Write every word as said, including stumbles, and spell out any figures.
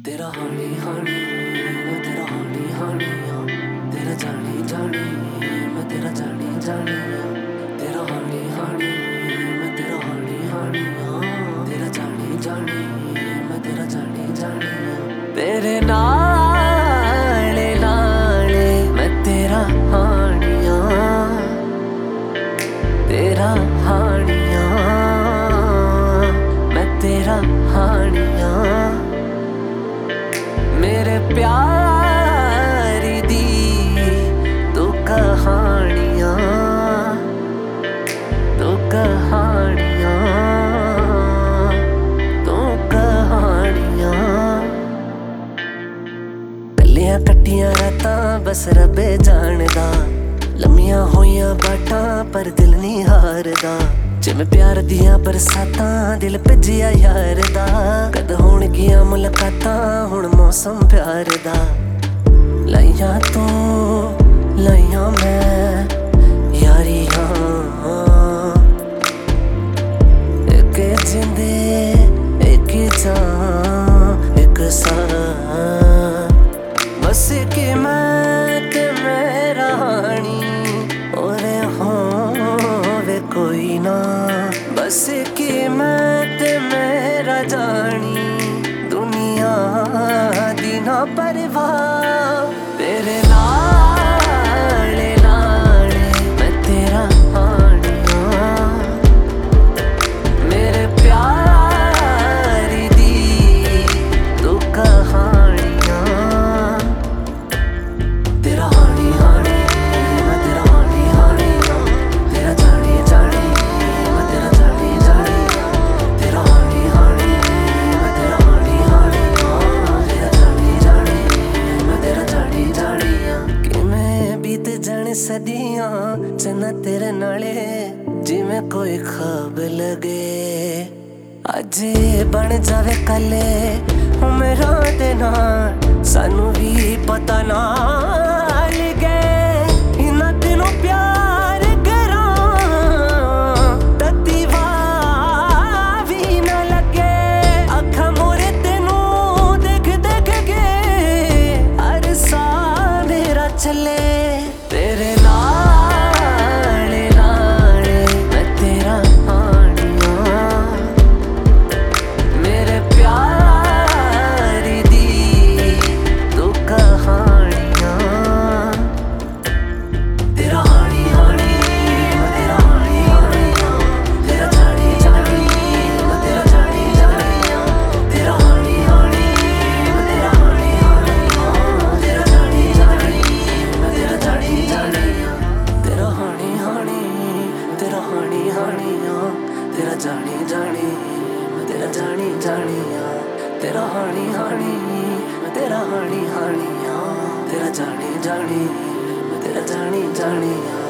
तेरा हानी हानी मैं तेरा हानी हानी हाँ, तेरा जानी जानी मैं तेरा जानी जानी हाँ, तेरा हानी हानी मैं तेरा हानी हानी हाँ, तेरा जानी जानी मैं तेरा जानी जानी हाँ, तेरे नाले नाले मैं तेरा हानिया तेरा हानिया मैं तेरा हानिया मेरे प्यारी दी तू कहानियां तू कहानियां तू कहानियां गलियां कट्टियां रातां बस रब्बे जानदा लम्मियां होइयां बाटां पर दिल नहीं हारदा जिवें प्यार दियां बरसातां दिल भज्जिया यार दा कद होणगियां मुलाकातां हुण मौसम प्यार दा लाइयां तू लाइयां मैं यारियां एक जिंदे एक जान एक सां बस कि मैं ते मेरा हानी और होवे कोई ना बस कि मैं ते मेरा जानी दुनिया दी ना परवाह तेरे नाले नाले मैं तेरा हानिया मेरे प्यारी दी तू कहानियां तेरा हानी हानी मैं तेरा हानी हानी तेरा जानी जानी मैं तेरा जानी जानी तेरा हानी हानी मैं तेरा हानी हानी तेरा जानी जानी मैं तेरा जानी जानी किवें बीत जाने सदियां चन्ना तेरे नाले जिवें कोई ख्वाब लगे अज बन जावे कले उमरां दे नाल सानू भी पता ना लगे इन्ना दिनों प्यार करां तत्ती वाह भी ना लगे अखां मोरे तेनू देख देख के अरसा मेरा चले तेरे नाले नाले मैं तेरा हानिया मेरे प्यारी दी तू कहानियां तेरा हानी हानी मैं तेरा हानी हानी तेरा जानी जानी मैं तेरा जानी जानी तेरा हानी हानी मैं तेरा हानी हानी तेरा जानी जानी मैं तेरा जानी जानी तेरा हानी हानी तेरा हानी हानी तेरा जानी जानी मैं तेरा जानी जानी तेरा हानी हानी मैं तेरा हानी हानी तेरा जानी जानी मैं तेरा जानी जानी